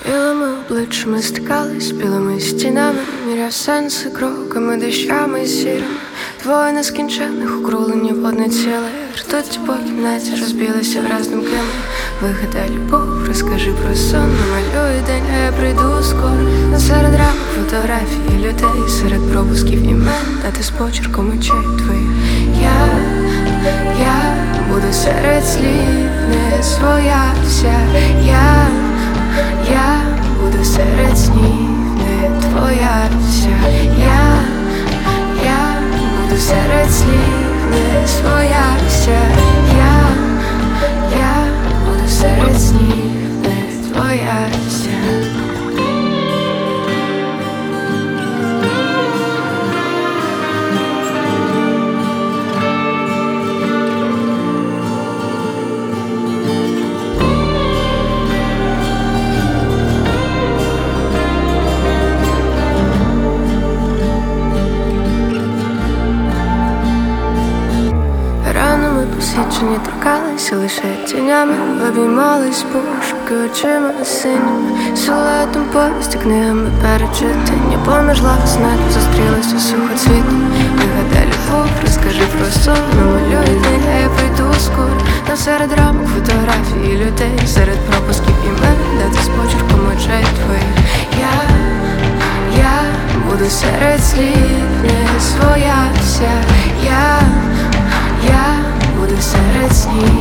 Білими обличчями стикались, білими стінами, міряв сенси кроками, дощами сірими. Двоє нескінченних округлені водне ціле. Ртуть по кімнаті розбілися вразним кимом. Вигадай любов, розкажи про сон, намалюй день, а я прийду скоро. На серед рамок фотографії людей, серед пропусків імен, дати з почерком очей твоїх. Я буду серед слів, не своя вся. Я буду серед снів, не твоя вся. Я буду серед слів, не своя вся. Я буду серед снів, не твоя вся. Посвідчені торкалися лише тінями, обіймались пошуки очима синіми, силуетом повісті, книгами перечитання. Поміж лав знаків зустрілися сухоцвітом. Вигадай любов, розкажи про сон, намалюй день, а я прийду скоро. На серед рамок фотографії людей, серед пропусків імен, дати з почерком очей твоїх. Я буду серед слів, не своя вся. Я буду серед снів.